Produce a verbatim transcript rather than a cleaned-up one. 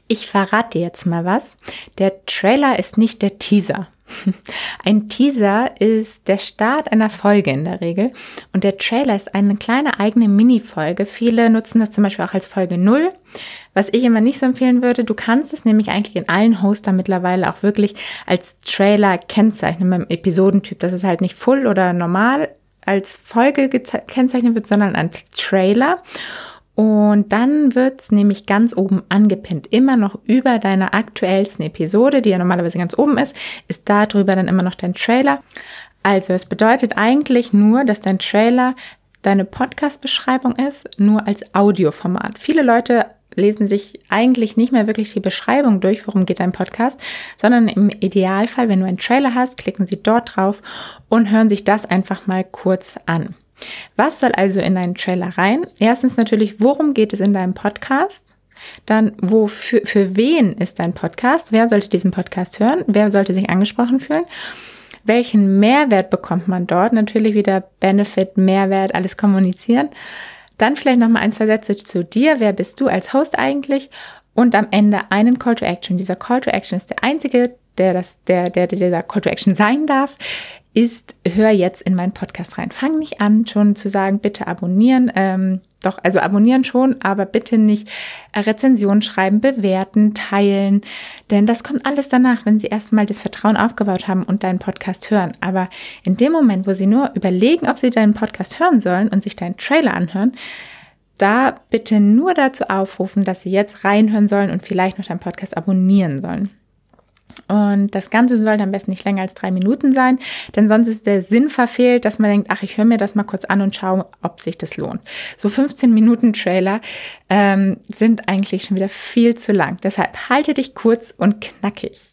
Ich verrate dir jetzt mal was. Der Trailer ist nicht der Teaser. Ein Teaser ist der Start einer Folge in der Regel und der Trailer ist eine kleine eigene Mini-Folge. Viele nutzen das zum Beispiel auch als Folge null, was ich immer nicht so empfehlen würde. Du kannst es nämlich eigentlich in allen Hostern mittlerweile auch wirklich als Trailer kennzeichnen beim Episodentyp, dass es halt nicht full oder normal als Folge gekennzeichnet wird, sondern als Trailer. Und dann wird es nämlich ganz oben angepinnt, immer noch über deiner aktuellsten Episode, die ja normalerweise ganz oben ist, ist da drüber dann immer noch dein Trailer. Also es bedeutet eigentlich nur, dass dein Trailer deine Podcast-Beschreibung ist, nur als Audioformat. Viele Leute lesen sich eigentlich nicht mehr wirklich die Beschreibung durch, worum geht dein Podcast, sondern im Idealfall, wenn du einen Trailer hast, klicken sie dort drauf und hören sich das einfach mal kurz an. Was soll also in deinen Trailer rein? Erstens natürlich, worum geht es in deinem Podcast? Dann, wo für, für wen ist dein Podcast? Wer sollte diesen Podcast hören? Wer sollte sich angesprochen fühlen? Welchen Mehrwert bekommt man dort? Natürlich wieder Benefit, Mehrwert, alles kommunizieren. Dann vielleicht nochmal ein, zwei Sätze zu dir. Wer bist du als Host eigentlich? Und am Ende einen Call to Action. Dieser Call to Action ist der einzige, der, das, der, der, der dieser Call to Action sein darf, ist, hör jetzt in meinen Podcast rein. Fang nicht an, schon zu sagen, bitte abonnieren. Ähm, doch, also abonnieren schon, aber bitte nicht Rezensionen schreiben, bewerten, teilen. Denn das kommt alles danach, wenn sie erstmal das Vertrauen aufgebaut haben und deinen Podcast hören. Aber in dem Moment, wo sie nur überlegen, ob sie deinen Podcast hören sollen und sich deinen Trailer anhören, da bitte nur dazu aufrufen, dass sie jetzt reinhören sollen und vielleicht noch deinen Podcast abonnieren sollen. Und das Ganze sollte am besten nicht länger als drei Minuten sein, denn sonst ist der Sinn verfehlt, dass man denkt, ach, ich höre mir das mal kurz an und schaue, ob sich das lohnt. So fünfzehn Minuten Trailer ähm, sind eigentlich schon wieder viel zu lang. Deshalb halte dich kurz und knackig.